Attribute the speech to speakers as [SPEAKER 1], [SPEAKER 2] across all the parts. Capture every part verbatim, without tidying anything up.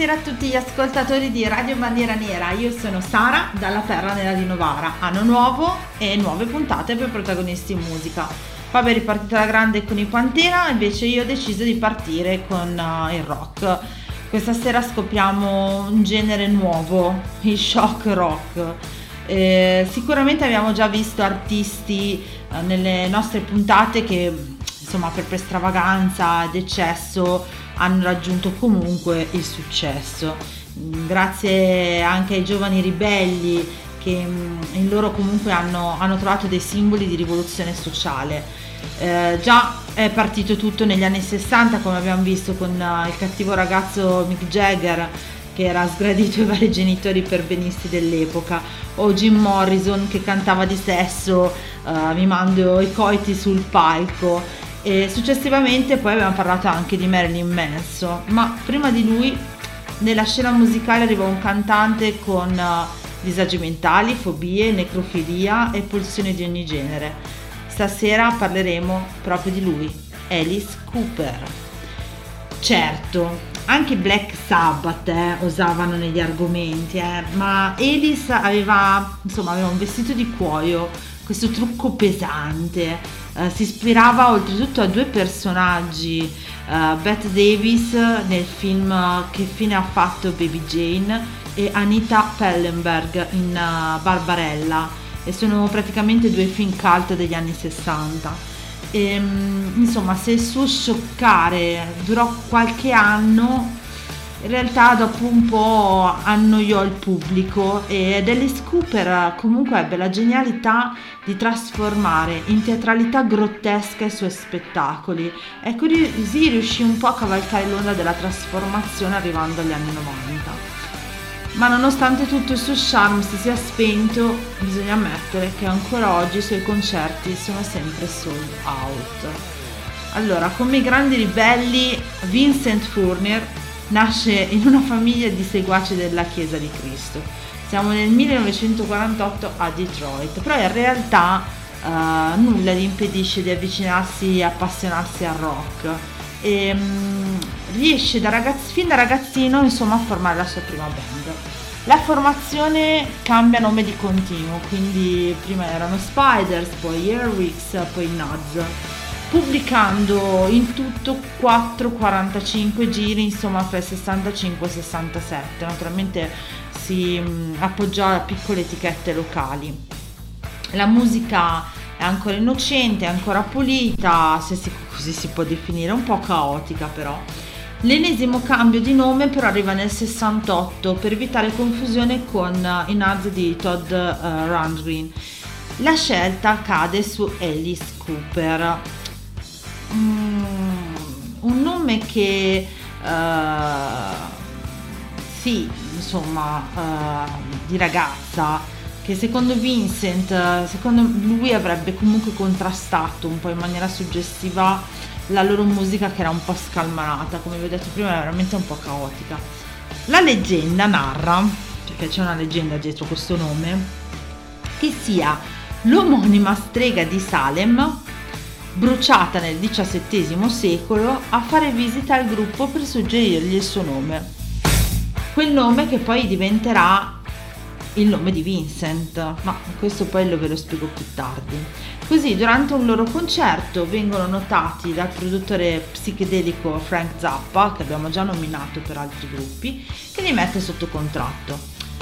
[SPEAKER 1] Buonasera a tutti gli ascoltatori di Radio Bandiera Nera, io sono Sara dalla Perla Nera di Novara. Anno nuovo e nuove puntate per protagonisti in musica. Poi è ripartita la grande con i Pantera, invece io ho deciso di partire con uh, il rock. Questa sera scopriamo un genere nuovo, il shock rock. Eh, sicuramente abbiamo già visto artisti uh, nelle nostre puntate che insomma per, per stravaganza ed eccesso hanno raggiunto comunque il successo, grazie anche ai giovani ribelli che in loro comunque hanno, hanno trovato dei simboli di rivoluzione sociale. Eh, già è partito tutto negli anni sessanta, come abbiamo visto con uh, il cattivo ragazzo Mick Jagger, che era sgradito ai vari genitori perbenisti dell'epoca, o Jim Morrison che cantava di sesso uh, mimando i coiti sul palco. E successivamente poi abbiamo parlato anche di Marilyn Manson, ma prima di lui nella scena musicale arrivò un cantante con uh, disagi mentali, fobie, necrofilia e pulsioni di ogni genere. Stasera parleremo proprio di lui, Alice Cooper. Certo, anche i Black Sabbath eh, osavano negli argomenti, eh, ma Alice aveva, insomma, aveva un vestito di cuoio, questo trucco pesante. Uh, si ispirava oltretutto a due personaggi, uh, Bette Davis nel film Che fine ha fatto Baby Jane e Anita Pallenberg in uh, Barbarella, e sono praticamente due film cult degli anni sessanta. E, um, insomma, se il suo scioccare durò qualche anno, in realtà dopo un po' annoiò il pubblico, ed Alice Cooper comunque ebbe la genialità di trasformare in teatralità grottesca i suoi spettacoli, e così riuscì un po' a cavalcare l'onda della trasformazione arrivando agli anni novanta. Ma nonostante tutto il suo charme si sia spento, bisogna ammettere che ancora oggi i suoi concerti sono sempre sold out. Allora, come i grandi ribelli, Vincent Furnier nasce in una famiglia di seguaci della Chiesa di Cristo. Siamo nel millenovecentoquarantotto a Detroit, però in realtà uh, nulla gli impedisce di avvicinarsi e appassionarsi al rock, e um, riesce da ragazz- fin da ragazzino insomma a formare la sua prima band. La formazione cambia nome di continuo, quindi prima erano Spiders, poi Airwix, poi Nuts, pubblicando in tutto quattro quarantacinque giri, insomma fra il sessantacinque e il sessantasette. Naturalmente si mh, appoggiò a piccole etichette locali. La musica è ancora innocente, è ancora pulita, se si, così si può definire, un po' caotica però. L'ennesimo cambio di nome però arriva nel sessantotto per evitare confusione con uh, i Nuts di Todd uh, Rundgren. La scelta cade su Alice Cooper. Mm, un nome che uh, sì, insomma, uh, di ragazza, che secondo Vincent, secondo lui avrebbe comunque contrastato un po' in maniera suggestiva la loro musica, che era un po' scalmanata, come vi ho detto prima, era veramente un po' caotica. La leggenda narra, perché c'è una leggenda dietro questo nome, che sia l'omonima strega di Salem, bruciata nel diciassettesimo secolo, a fare visita al gruppo per suggerirgli il suo nome. Quel nome che poi diventerà il nome di Vincent, ma questo poi lo ve lo spiego più tardi. Così, durante un loro concerto vengono notati dal produttore psichedelico Frank Zappa, che abbiamo già nominato per altri gruppi, che li mette sotto contratto.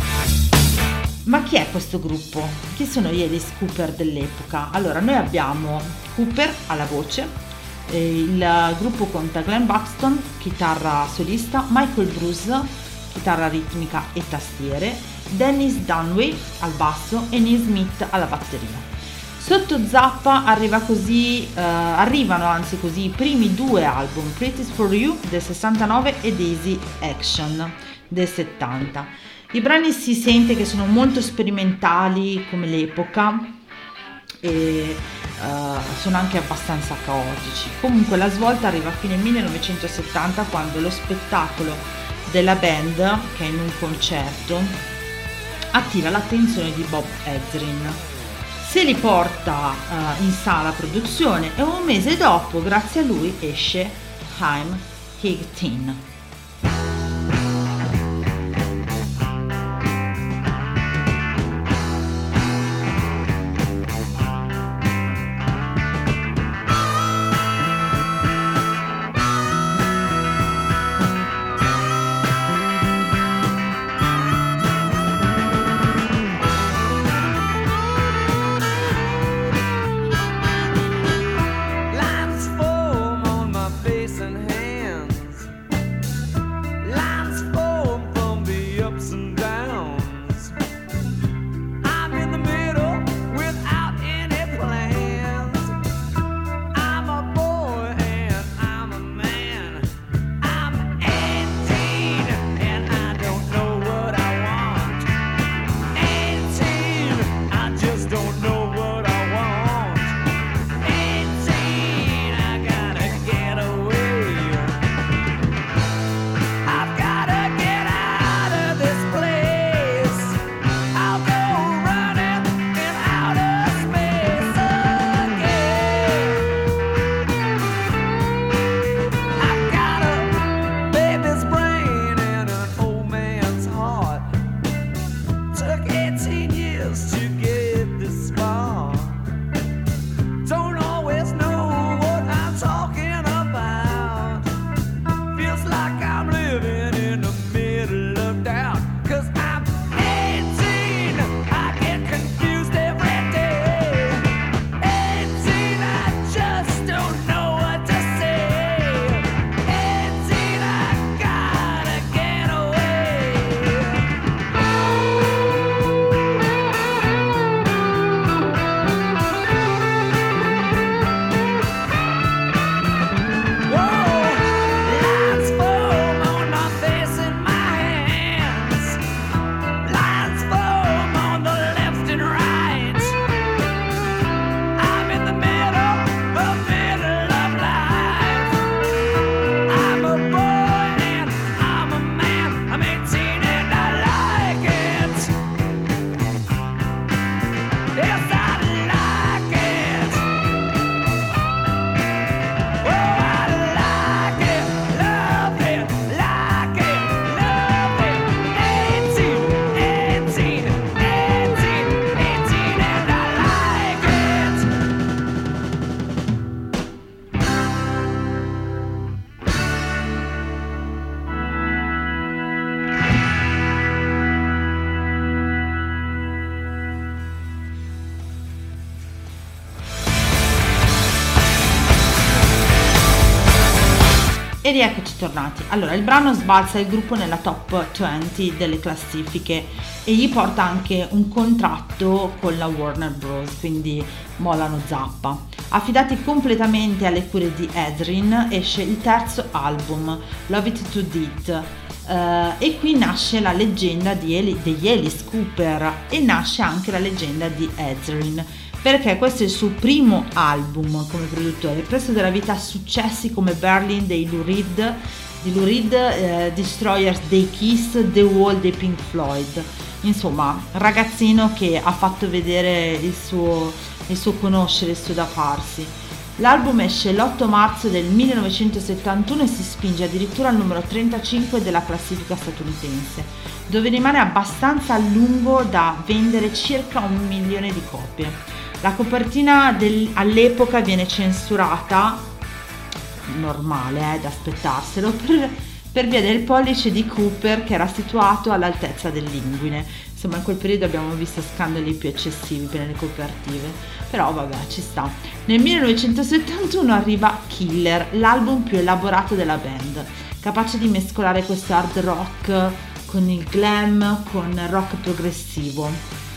[SPEAKER 1] Ma chi è questo gruppo? Chi sono gli Alice Cooper dell'epoca? Allora, noi abbiamo Cooper alla voce, eh, il gruppo conta Glenn Buxton, chitarra solista, Michael Bruce, chitarra ritmica e tastiere, Dennis Dunaway al basso e Neil Smith alla batteria. Sotto Zappa arriva così, eh, arrivano anzi così i primi due album, Pretty for You del sessantanove e Daisy Action del settanta. I brani si sente che sono molto sperimentali come l'epoca e uh, sono anche abbastanza caotici. Comunque la svolta arriva a fine millenovecentosettanta, quando lo spettacolo della band, che è in un concerto, attira l'attenzione di Bob Ezrin. Se li porta uh, in sala produzione e un mese dopo, grazie a lui, esce I'm High Teen.
[SPEAKER 2] eighteen years to get this far. Don't always know what I'm talking about. Feels like I'm living in the middle of doubt. Cause I'm eighteen, I get confused every day. eighteen, I just don't know what to say. eighteen, I gotta get away. Whoa, lines form on my face and my hands. Lines form on the left and right. I'm in the middle, the middle of life. I'm a boy and I'm a man. I'm eighteen and I like it. Yes, I like it. Oh, I like it, love it, like it, love it. eighteen, eighteen, eighteen, eighteen and I like it.
[SPEAKER 1] E rieccoci tornati. Allora, il brano sbalza il gruppo nella top venti delle classifiche e gli porta anche un contratto con la Warner Bros., quindi mollano zappa. Affidati completamente alle cure di Ezrin, esce il terzo album, Love It To Death, eh, e qui nasce la leggenda di Eli- degli Alice Cooper e nasce anche la leggenda di Ezrin, perché questo è il suo primo album come produttore, presto della vita a successi come Berlin dei Lou Reed, di Lou Reed, eh, Destroyers dei Kiss, The Wall dei Pink Floyd. Insomma, ragazzino che ha fatto vedere il suo, il suo conoscere, il suo da farsi. L'album esce l'otto marzo del millenovecentosettantuno e si spinge addirittura al numero trentacinque della classifica statunitense, dove rimane abbastanza a lungo da vendere circa un milione di copie. La copertina del, all'epoca viene censurata, normale, eh, da aspettarselo, per, per via del pollice di Cooper che era situato all'altezza dell'inguine. Insomma, in quel periodo abbiamo visto scandali più eccessivi per le copertive, però vabbè, ci sta. Nel millenovecentosettantuno arriva Killer, l'album più elaborato della band, capace di mescolare questo hard rock con il glam, con il rock progressivo.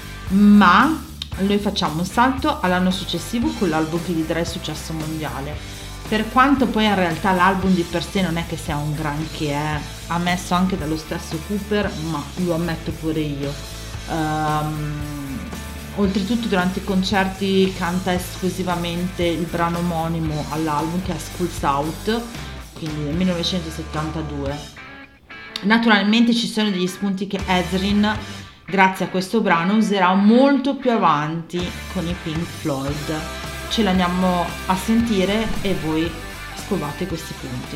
[SPEAKER 1] Ma noi facciamo un salto all'anno successivo con l'album che gli darà il successo mondiale. Per quanto poi in realtà l'album di per sé non è che sia un granché, eh, ammesso anche dallo stesso Cooper, ma lo ammetto pure io. Um, oltretutto durante i concerti canta esclusivamente il brano omonimo all'album, che è Schools Out, quindi nel millenovecentosettantadue. Naturalmente ci sono degli spunti che Ezrin, grazie a questo brano, userà molto più avanti con i Pink Floyd. Ce l'andiamo a sentire e voi scovate questi punti.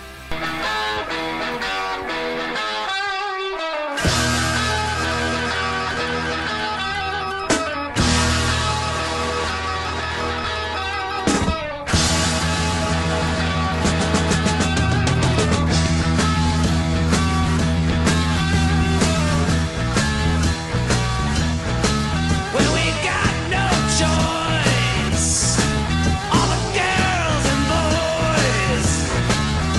[SPEAKER 2] When we got no choice, all the girls and boys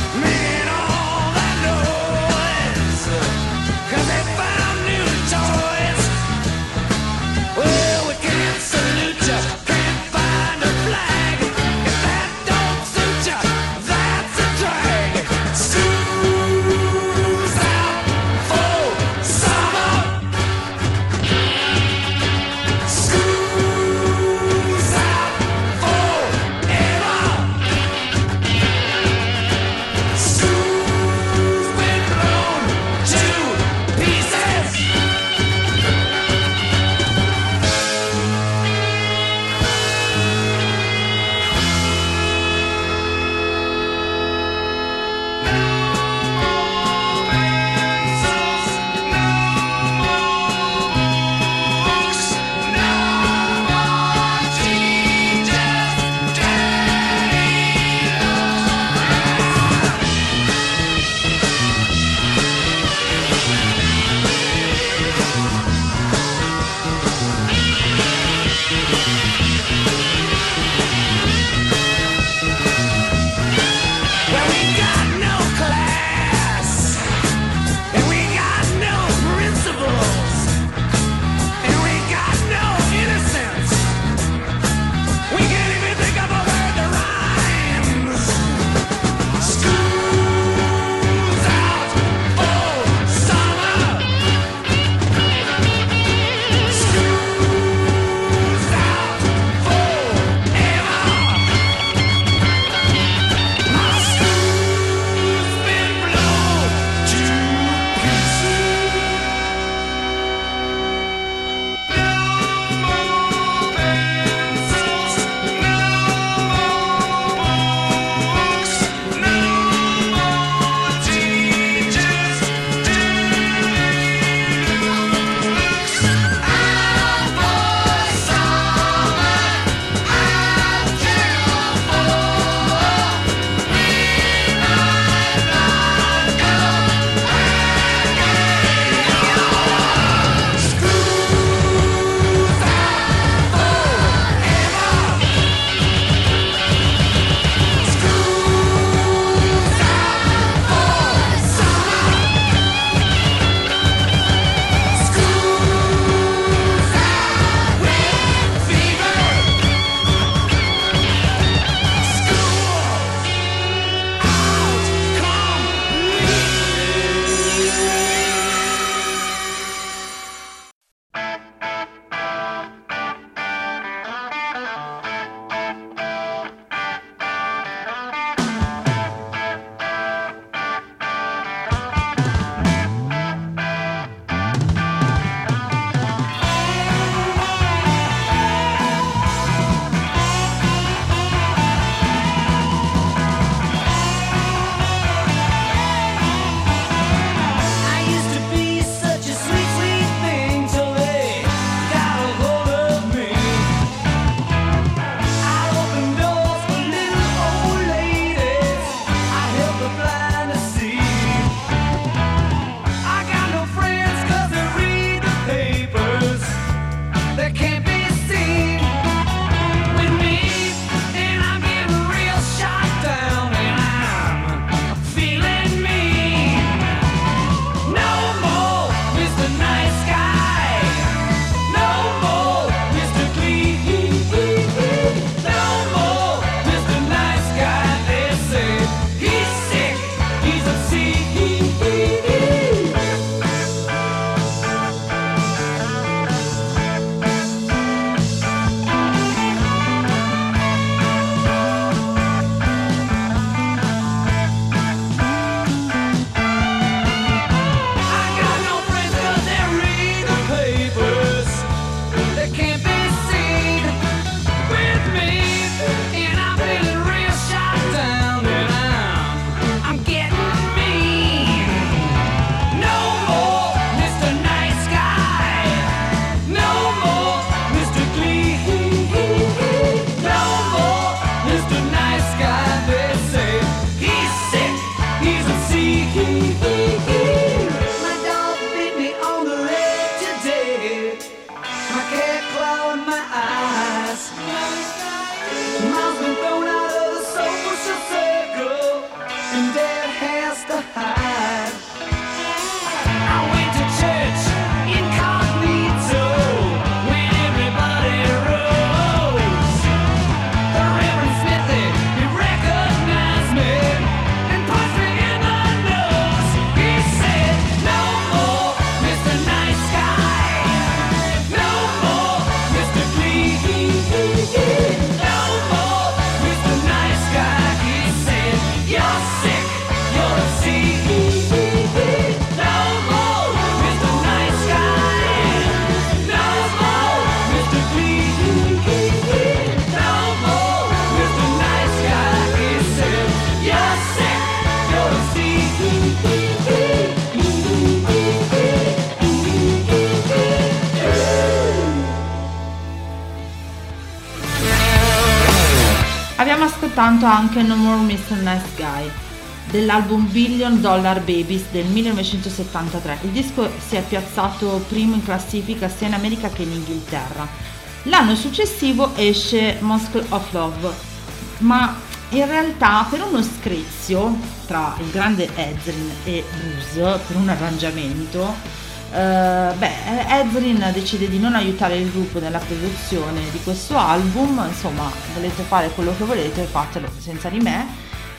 [SPEAKER 1] abbiamo ascoltato anche No More mister Nice Guy dell'album Billion Dollar Babies del millenovecentosettantatré. Il disco si è piazzato primo in classifica sia in America che in Inghilterra. L'anno successivo esce Moscow of Love, ma in realtà per uno screzio tra il grande Ezrin e Bruce, per un arrangiamento, Uh, beh, Ezrin decide di non aiutare il gruppo nella produzione di questo album. Insomma, volete fare quello che volete, fatelo senza di me,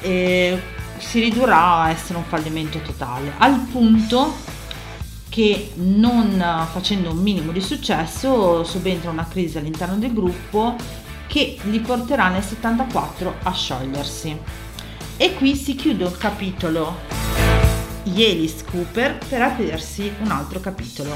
[SPEAKER 1] e si ridurrà a essere un fallimento totale, al punto che, non facendo un minimo di successo, subentra una crisi all'interno del gruppo che li porterà nel settantaquattro a sciogliersi. E qui si chiude un capitolo, gli Alice Cooper, per aprirsi un altro capitolo,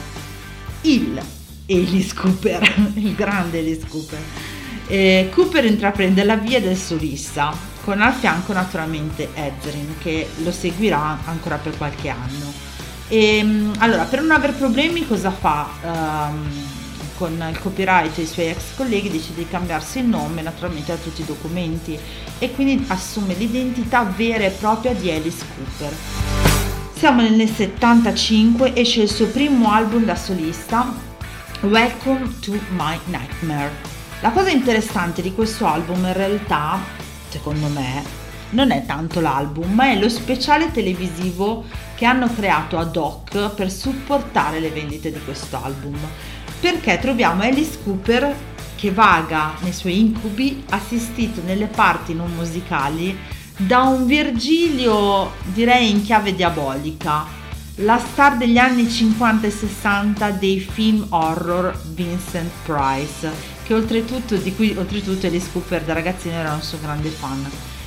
[SPEAKER 1] il Alice Cooper, il grande Alice Cooper. Eh, Cooper intraprende la via del solista, con al fianco naturalmente Ezrin, che lo seguirà ancora per qualche anno. E, allora, per non aver problemi, cosa fa? Um, con il copyright e i suoi ex colleghi decide di cambiarsi il nome naturalmente a tutti i documenti, e quindi assume l'identità vera e propria di Alice Cooper. Siamo nel settantacinque, esce il suo primo album da solista, Welcome to My Nightmare. La cosa interessante di questo album in realtà, secondo me, non è tanto l'album, ma è lo speciale televisivo che hanno creato ad hoc per supportare le vendite di questo album, perché troviamo Alice Cooper che vaga nei suoi incubi, assistito nelle parti non musicali da un Virgilio, direi in chiave diabolica, la star degli anni cinquanta e sessanta dei film horror Vincent Price, che oltretutto, di cui oltretutto Alice Cooper da ragazzino era un suo grande fan.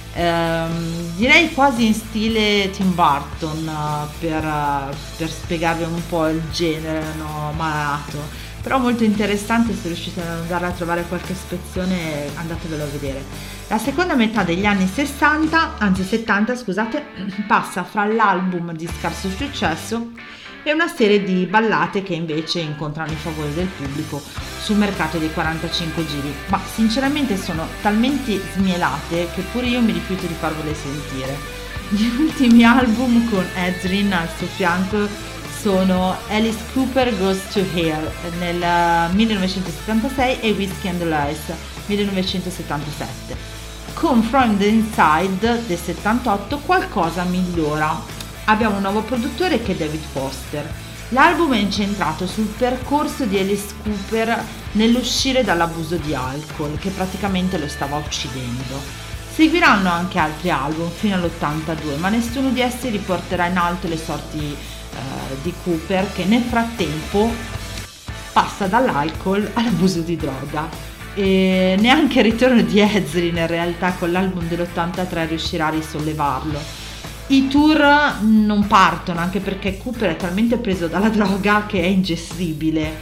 [SPEAKER 1] Ehm, direi quasi in stile Tim Burton, per, per spiegarvi un po' il genere, no, malato, però molto interessante. Se riuscite ad andare a trovare qualche ispezione, andatevelo a vedere. La seconda metà degli anni sessanta, anzi settanta, scusate, passa fra l'album di scarso successo e una serie di ballate che invece incontrano il favore del pubblico sul mercato dei quarantacinque giri, ma sinceramente sono talmente smielate che pure io mi rifiuto di farvele sentire. Gli ultimi album con Ezrin al suo fianco sono Alice Cooper Goes to Hell nel millenovecentosettantasei e Whiskey and the Lies millenovecentosettantasette. Con From the Inside del settantotto qualcosa migliora. Abbiamo un nuovo produttore che è David Foster. L'album è incentrato sul percorso di Alice Cooper nell'uscire dall'abuso di alcol, che praticamente lo stava uccidendo. Seguiranno anche altri album fino all'ottantadue, ma nessuno di essi riporterà in alto le sorti eh, di Cooper, che nel frattempo passa dall'alcol all'abuso di droga. E neanche il ritorno di Ezrin in realtà con l'album dell'ottantatré riuscirà a risollevarlo. I tour non partono, anche perché Cooper è talmente preso dalla droga che è ingestibile,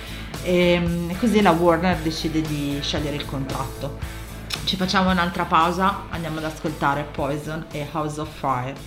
[SPEAKER 1] e così la Warner decide di scegliere il contratto. Ci facciamo un'altra pausa, andiamo ad ascoltare Poison e House of Fire.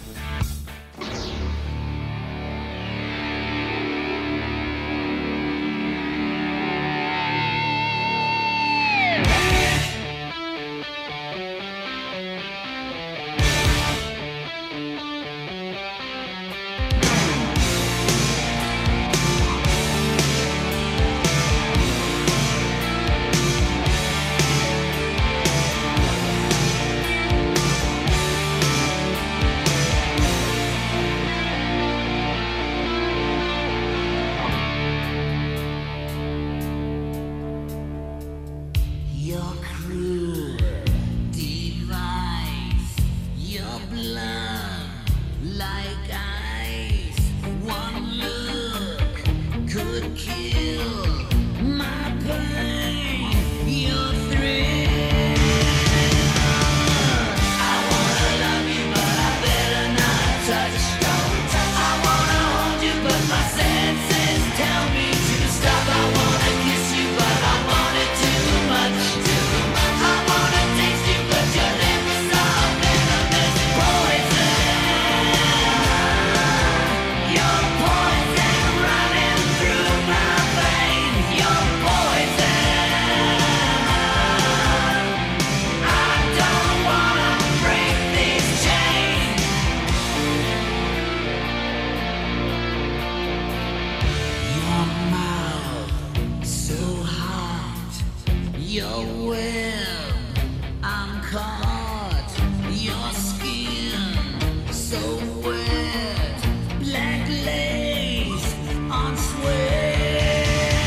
[SPEAKER 3] You're wet, I'm caught. Your skin so wet, black lace on sweat.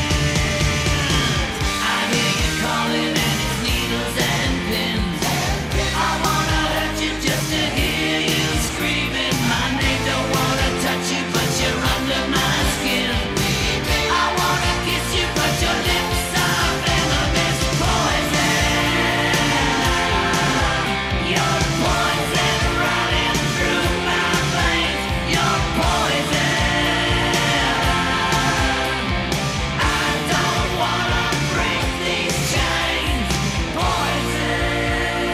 [SPEAKER 3] I hear you calling and it's needles and pins. I wanna hurt you just to hear you screaming my name. Don't wanna touch you, but you're under my skin. I wanna kiss you, but your lips are venomous poison. You're poison running through my veins. You're poison. I don't wanna break these chains. Poison.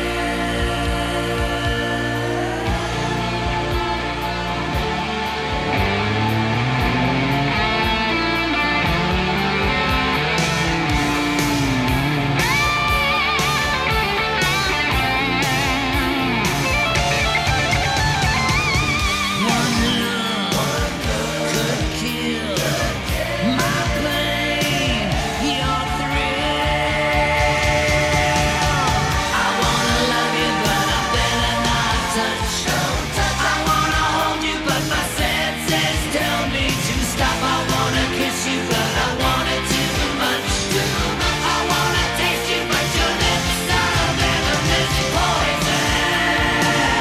[SPEAKER 3] One look could kill my pain, your thrill. I wanna love you, but I better not touch. I wanna hold you, but my senses tell me to stop. I wanna kiss you, but I want it too much. I wanna taste you, but your lips are venomous poison.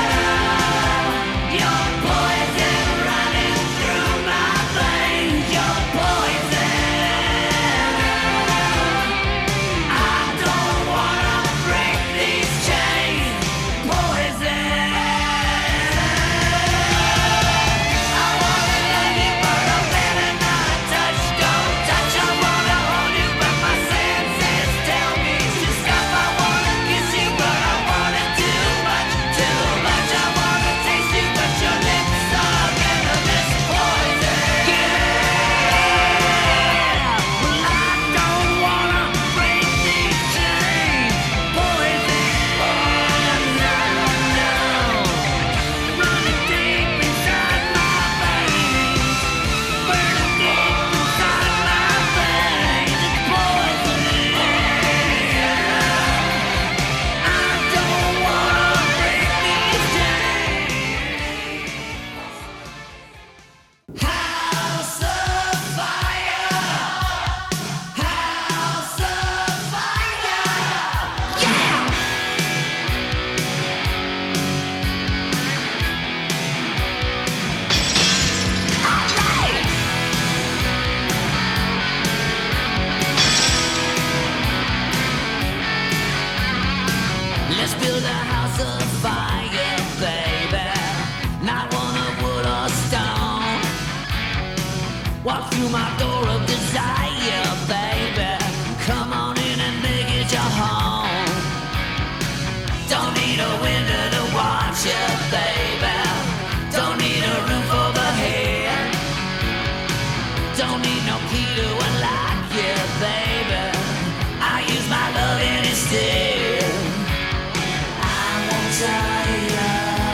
[SPEAKER 3] You're poison running through my veins. You're poison. I don't wanna break these chains. Poison. I wanna love you, but I better not touch. Don't touch. I wanna hold you, but my senses tell me to stop. I wanna kiss you, but I want it too much, too much. I wanna taste you, but your lips are venomous poison. Well, I don't wanna break these chains. Poison. No, no. Running deep inside my veins. Burning deep inside my veins. It's poison. I don't wanna break these chains. House of fire. House of fire. Yeah. Alright. Let's build a house of fire, baby. Not one of wood or stone. Walk through my door of desire, baby. Come on in and make it your home. Don't need a window to watch you, baby. Don't need a roof overhead. Don't need no key to unlock you, baby. I use my love instead. I won't tire you.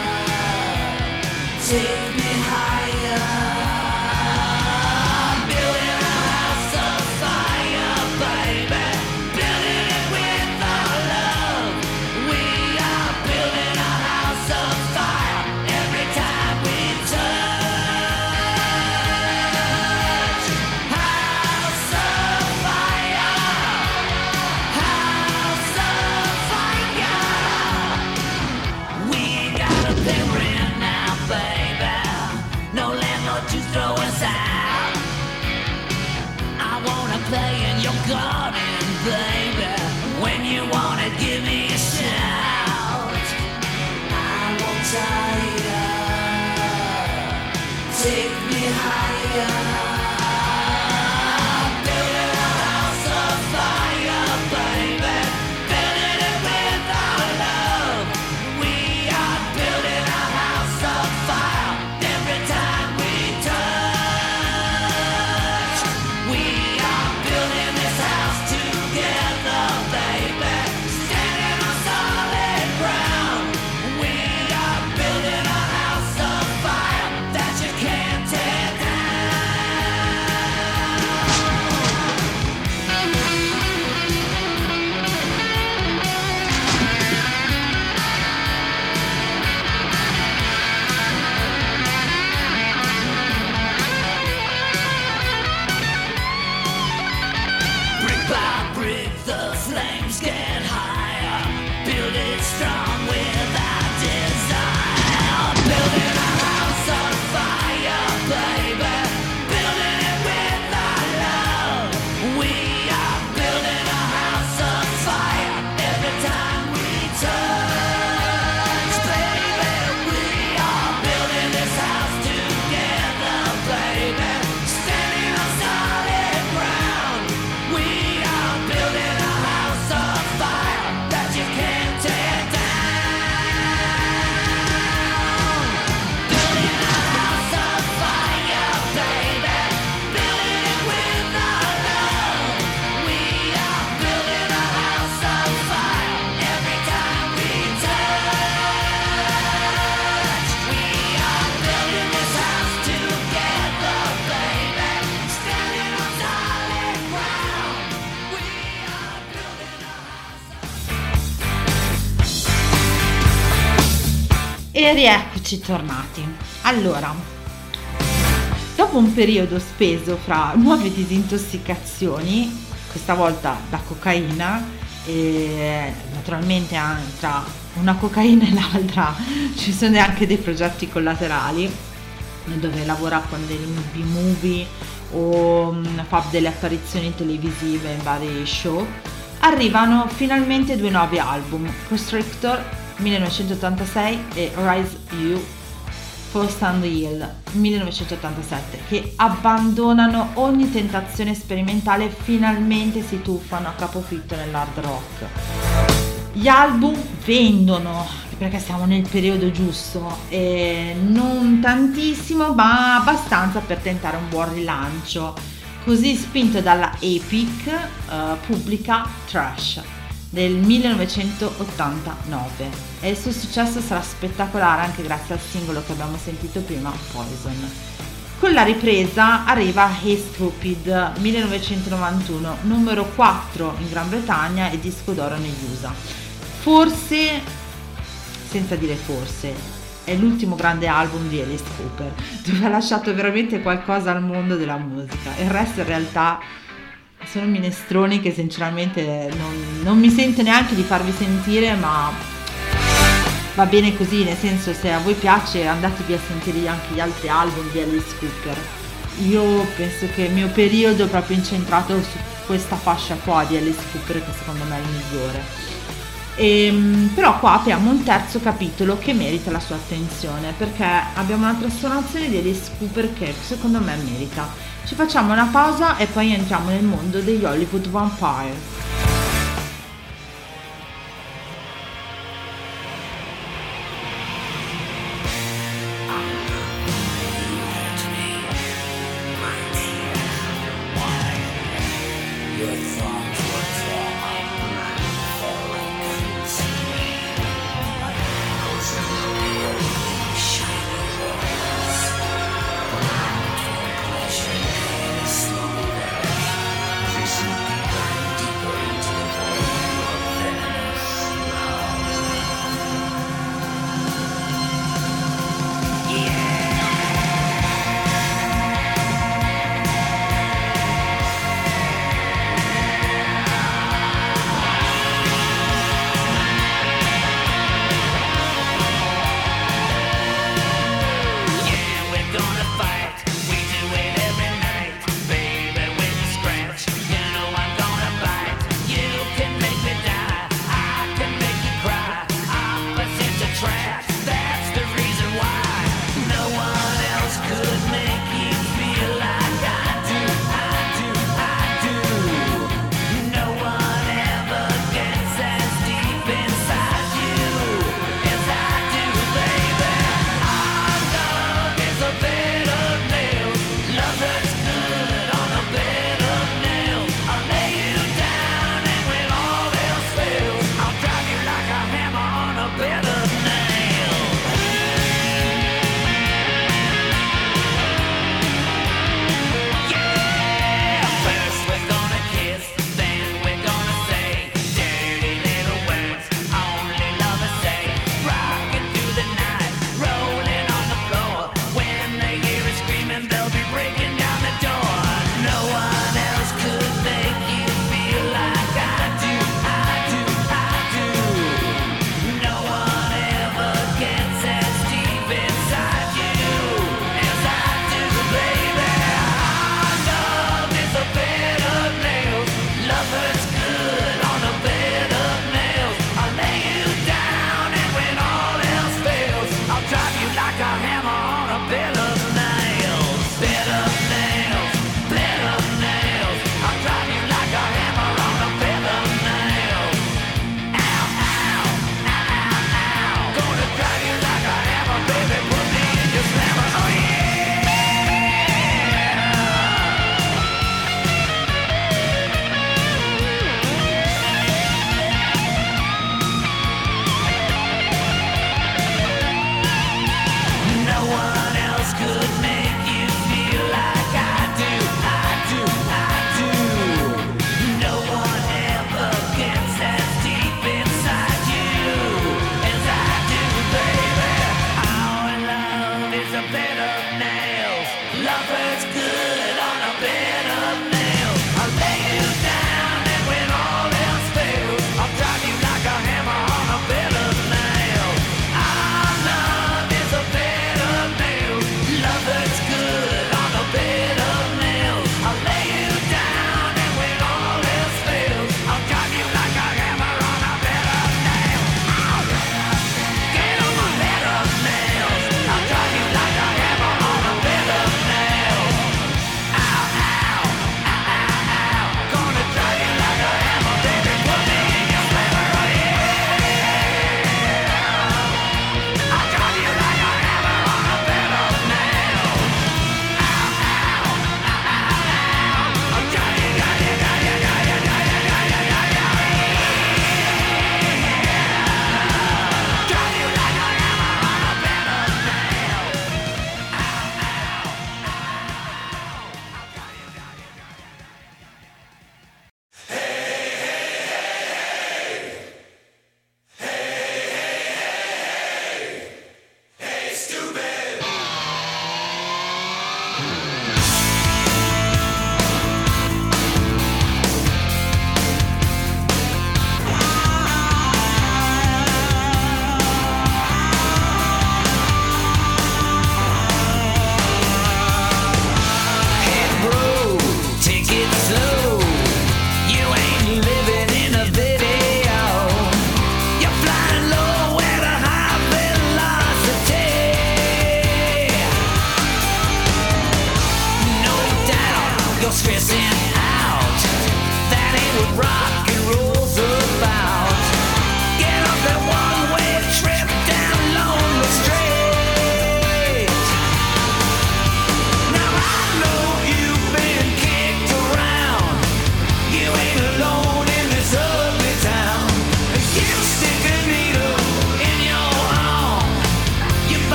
[SPEAKER 3] Take me higher. Building a house of fire, baby. Building it with our love. We are building a house of fire every time we touch. House of fire. House of fire. We ain't gotta pay rent now, baby.
[SPEAKER 1] E rieccoci tornati. Allora, dopo un periodo speso fra nuove disintossicazioni, questa volta da cocaina, e naturalmente anche tra una cocaina e l'altra ci sono anche dei progetti collaterali dove lavora con dei B-movie o um, fa delle apparizioni televisive in vari show, arrivano finalmente due nuovi album, Constrictor millenovecentottantasei e Rise You First on the Hill millenovecentottantasette, che abbandonano ogni tentazione sperimentale e finalmente si tuffano a capofitto nell'hard rock. Gli album vendono perché siamo nel periodo giusto, e non tantissimo ma abbastanza per tentare un buon rilancio. Così, spinto dalla Epic, uh, pubblica Trash del millenovecentottantanove e il suo successo sarà spettacolare anche grazie al singolo che abbiamo sentito prima, Poison. Con la ripresa arriva Hey Stupid millenovecentonovantuno, numero quattro in Gran Bretagna e disco d'oro negli U S A. Forse, senza dire forse, è l'ultimo grande album di Alice Cooper, dove ha lasciato veramente qualcosa al mondo della musica. Il resto in realtà sono minestroni che sinceramente non, non mi sento neanche di farvi sentire, ma va bene così, nel senso, se a voi piace andatevi a sentire anche gli altri album di Alice Cooper. Io penso che il mio periodo è proprio incentrato su questa fascia qua di Alice Cooper, che secondo me è il migliore. E, però qua apriamo un terzo capitolo che merita la sua attenzione, perché abbiamo una trasformazione di Alice Cooper che secondo me merita. Ci facciamo una pausa e poi entriamo nel mondo degli Hollywood Vampire.
[SPEAKER 3] Deeper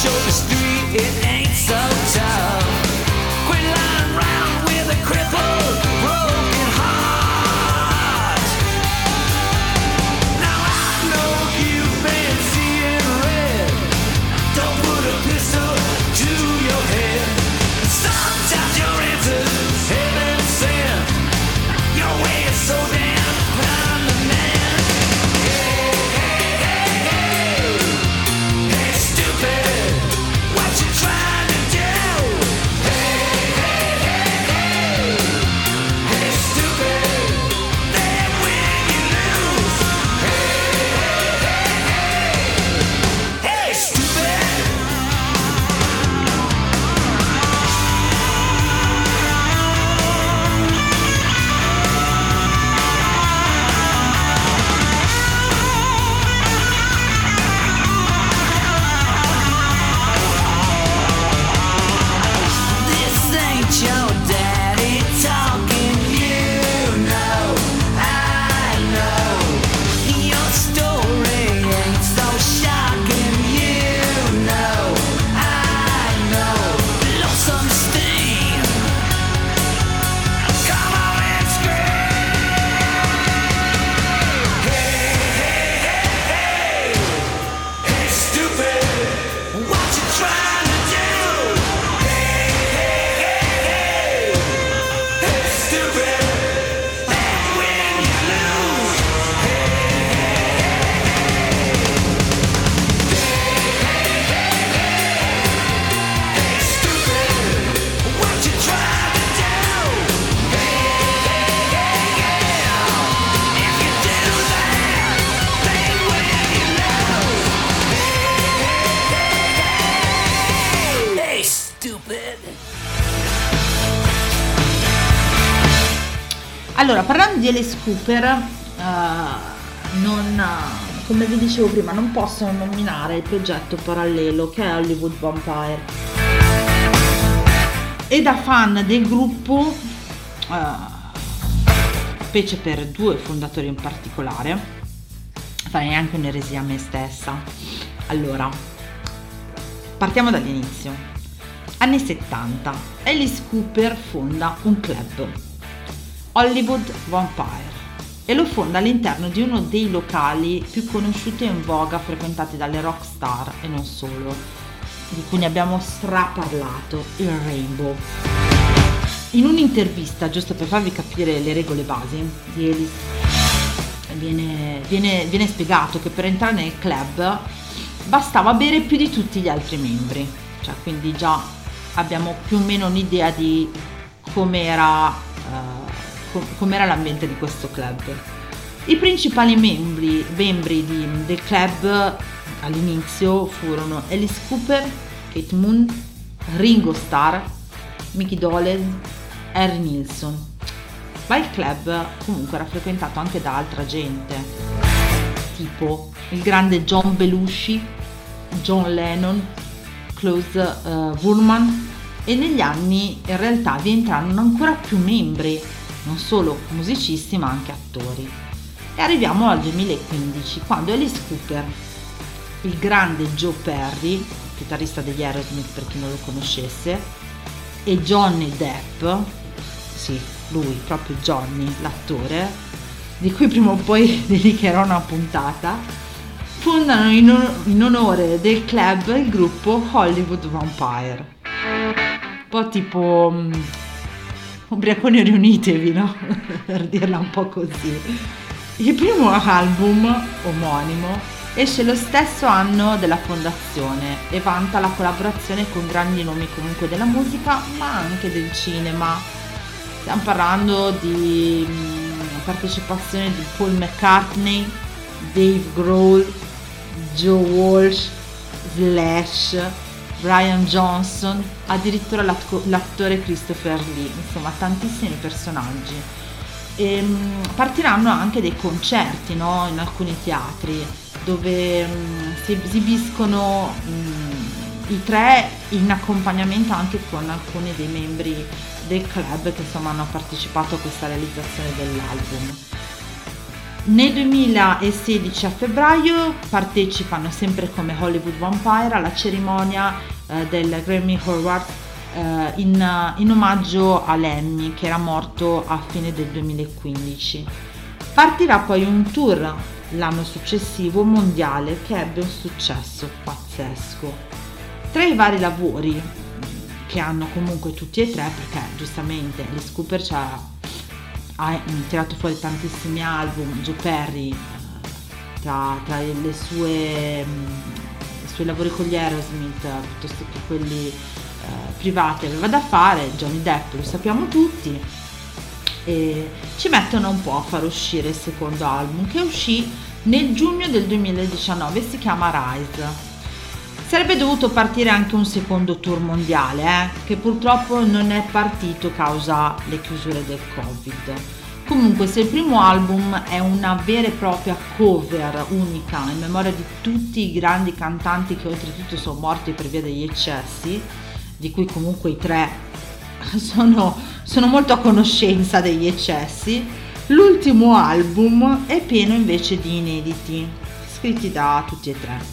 [SPEAKER 3] so the street, it ain't so tough. Quit lying around with a crippled, broken heart. Now I know you've been seeing red. Don't put a pistol to your head. Sometimes your answer's heaven sent. Your way is so damn permanent. Hey, hey, hey, hey. Hey, stupid, what you trying to do? Hey, hey, hey, hey. Hey, stupid, then when you lose. Hey, hey, hey, hey. Hey, stupid. This ain't your daddy talking, you know, I know. Your story ain't so shocking, you know, I know. Blow some steam, come on and scream. Hey, hey, hey, hey. Hey, stupid, what you trying to do? Hey, hey, hey, hey. Hey, stupid, and when you lose. Hey, hey, hey, hey. Hey, stupid, what you trying to do? Hey, hey, hey, yeah. If you do that, then when you lose. Hey, stupid.
[SPEAKER 1] Allora, parlando di Alice Cooper, eh, non, eh, come vi dicevo prima, non posso nominare il progetto parallelo che è Hollywood Vampire. E da fan del gruppo, eh, specie per due fondatori in particolare, farei anche un'eresia a me stessa. Allora, partiamo dall'inizio. Anni settanta, Alice Cooper fonda un club, Hollywood Vampire, e lo fonda all'interno di uno dei locali più conosciuti e in voga frequentati dalle rock star e non solo, di cui ne abbiamo straparlato, il Rainbow. In un'intervista, giusto per farvi capire le regole basi di Alice, viene, viene, viene spiegato che per entrare nel club bastava bere più di tutti gli altri membri, cioè quindi già abbiamo più o meno un'idea di com'era, uh, com- com'era l'ambiente di questo club. I principali membri, membri di, del club all'inizio furono Alice Cooper, Kate Moon, Ringo Starr, Mickey Dolenz, Harry Nilsson. Ma il club comunque era frequentato anche da altra gente, tipo il grande John Belushi, John Lennon, Klaus uh, Wurman, e negli anni in realtà vi entrarono ancora più membri, non solo musicisti ma anche attori. E arriviamo al duemilaquindici, quando Alice Cooper, il grande Joe Perry, chitarrista degli Aerosmith per chi non lo conoscesse, e Johnny Depp, sì, lui, proprio Johnny, l'attore, di cui prima o poi dedicherò una puntata, fondano in, on- in onore del club il gruppo Hollywood Vampire. Un po' tipo um, ubriaconi riunitevi, no? Per dirla un po' così. Il primo album omonimo esce lo stesso anno della fondazione e vanta la collaborazione con grandi nomi comunque della musica ma anche del cinema. Stiamo parlando di um, partecipazione di Paul McCartney, Dave Grohl, Joe Walsh, Slash, Brian Johnson, addirittura l'att- l'attore Christopher Lee, insomma tantissimi personaggi. E, um, partiranno anche dei concerti, no? In alcuni teatri dove um, si esibiscono um, i tre in accompagnamento anche con alcuni dei membri del club che insomma hanno partecipato a questa realizzazione dell'album. Nel duemilasedici a febbraio partecipano sempre come Hollywood Vampire alla cerimonia eh, del Grammy Awards eh, in, in omaggio a Lemmy, che era morto a fine del duemilaquindici. Partirà poi un tour l'anno successivo mondiale che ebbe un successo pazzesco. Tra i vari lavori che hanno comunque tutti e tre, perché giustamente Alice Cooper c'ha, ha tirato fuori tantissimi album, Joe Perry tra, tra le sue, i suoi lavori con gli Aerosmith piuttosto che quelli eh, privati aveva da fare, Johnny Depp lo sappiamo tutti, e ci mettono un po' a far uscire il secondo album che uscì nel giugno del duemiladiciannove, si chiama Rise. Sarebbe dovuto partire anche un secondo tour mondiale, eh, che purtroppo non è partito causa le chiusure del Covid. Comunque, se il primo album è una vera e propria cover unica in memoria di tutti i grandi cantanti che oltretutto sono morti per via degli eccessi, di cui comunque i tre sono, sono molto a conoscenza degli eccessi, l'ultimo album è pieno invece di inediti, scritti da tutti e tre.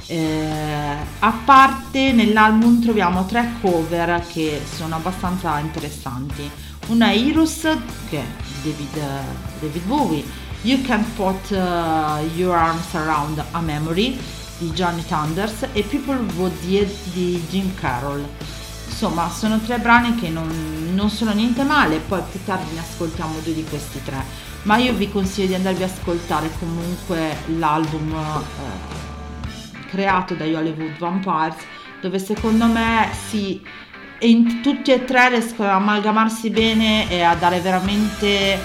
[SPEAKER 1] Eh, a parte nell'album troviamo tre cover che sono abbastanza interessanti. Una è Heroes, che è David, uh, David Bowie, You Can't Put uh, Your Arms Around a Memory di Johnny Thunders e People Would Die di Jim Carroll. Insomma, sono tre brani che non, non sono niente male, poi più tardi ne ascoltiamo due di questi tre, ma io vi consiglio di andarvi ad ascoltare comunque l'album uh, creato dagli Hollywood Vampires, dove secondo me sì, in tutti e tre riescono ad amalgamarsi bene e a dare veramente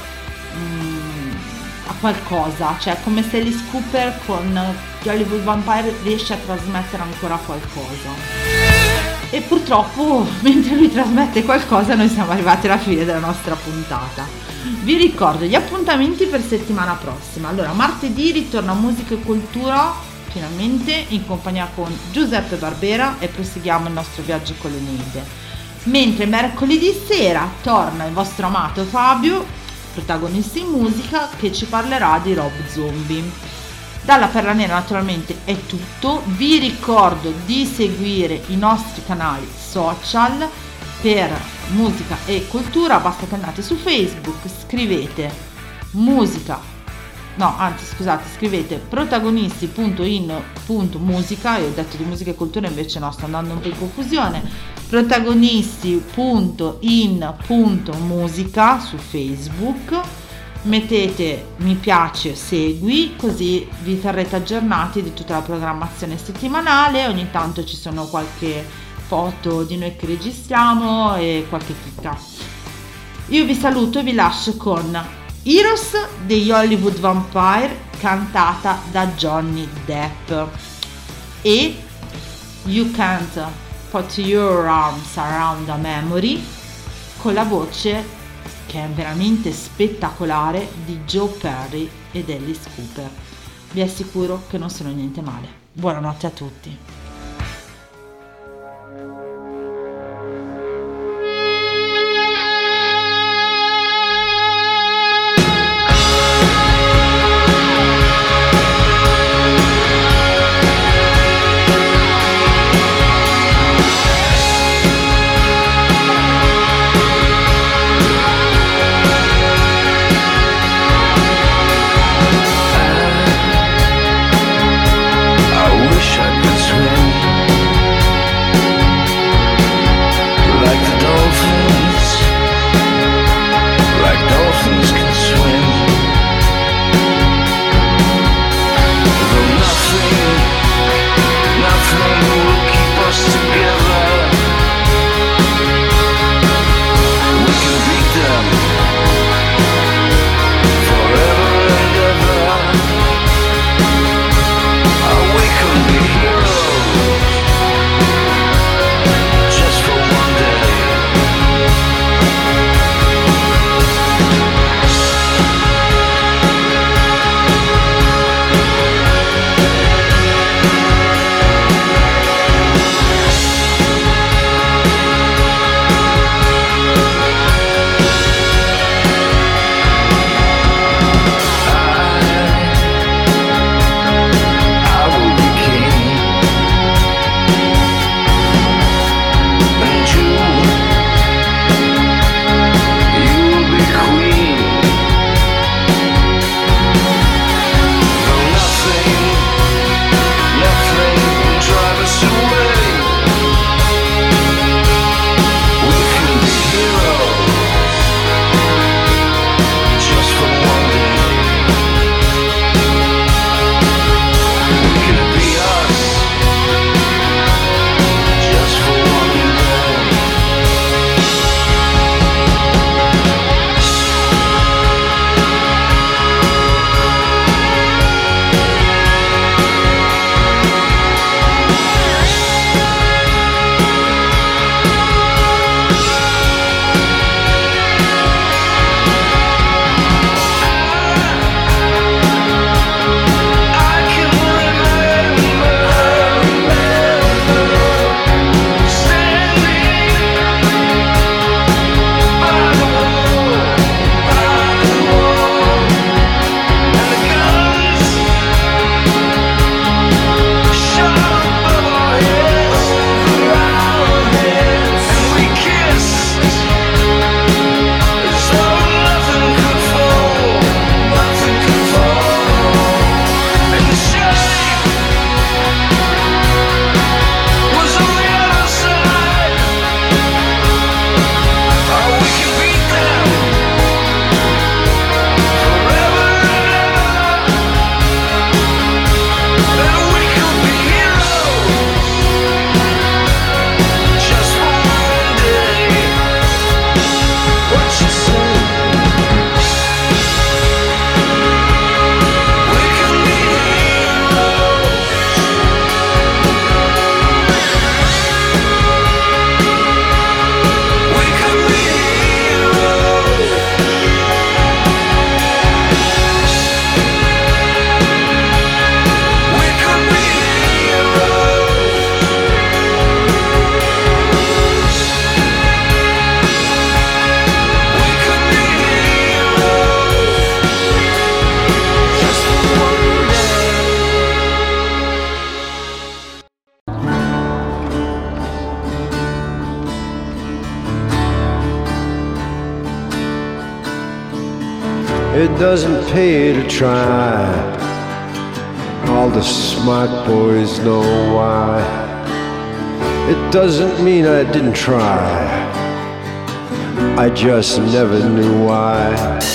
[SPEAKER 1] mm, a qualcosa, cioè come se Alice Cooper con gli Hollywood Vampire riesce a trasmettere ancora qualcosa. E purtroppo mentre lui trasmette qualcosa noi siamo arrivati alla fine della nostra puntata. Vi ricordo gli appuntamenti per settimana prossima. Allora, martedì ritorna Musica e Cultura finalmente in compagnia con Giuseppe Barbera e proseguiamo il nostro viaggio con l'Eneide, mentre mercoledì sera torna il vostro amato Fabio, protagonista in musica, che ci parlerà di Rob Zombie. Dalla Perla Nera naturalmente è tutto, vi ricordo di seguire i nostri canali social per musica e cultura, basta che andate su Facebook, scrivete musica No, anzi scusate, scrivete protagonisti punto in punto musica, io ho detto di musica e cultura invece no, sto andando un po' in confusione, protagonisti punto in punto musica su Facebook, mettete mi piace, segui, così vi terrete aggiornati di tutta la programmazione settimanale, ogni tanto ci sono qualche foto di noi che registriamo e qualche chicca. Io vi saluto e vi lascio con Heroes degli Hollywood Vampire cantata da Johnny Depp e You Can't Put Your Arms Around a Memory con la voce che è veramente spettacolare di Joe Perry ed Alice Cooper. Vi assicuro che non sono niente male. Buonanotte a tutti.
[SPEAKER 2] Swim
[SPEAKER 4] it doesn't pay to try. All the smart boys know why. It doesn't mean I didn't try, I just never knew why.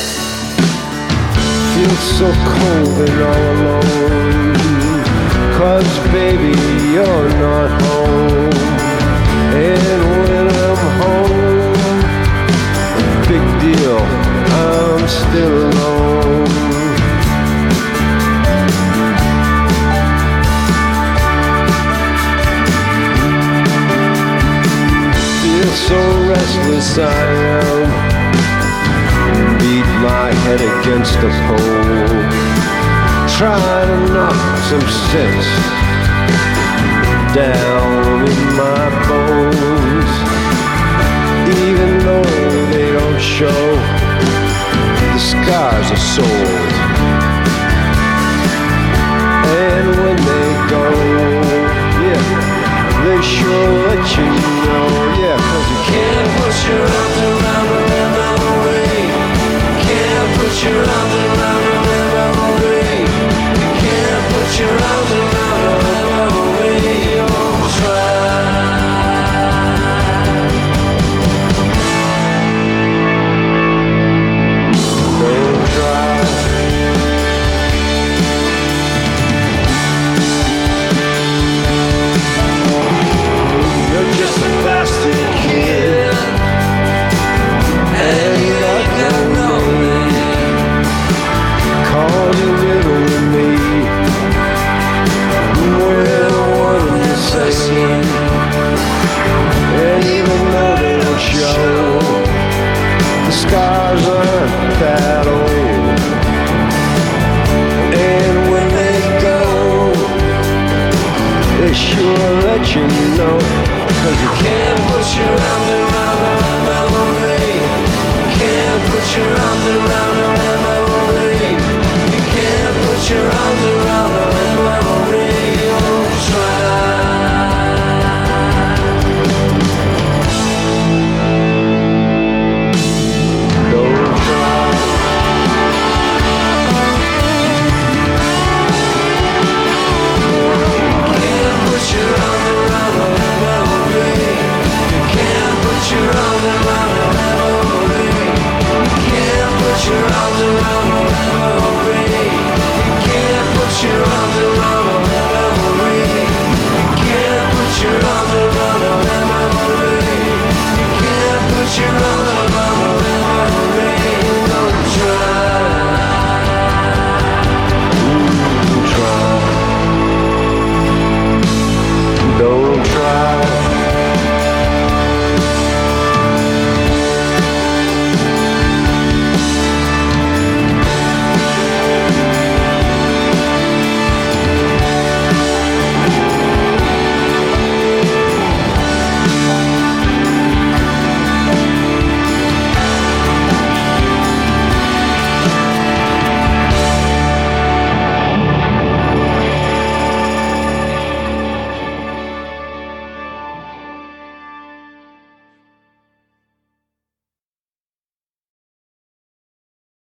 [SPEAKER 4] Feel so cold and all alone, 'cause baby you're not home. And when I'm home, big deal, I'm still alone. Feel so restless I am, beat my head against the pole, try to knock some sense down in my bones. Even though they don't show, the scars are sold.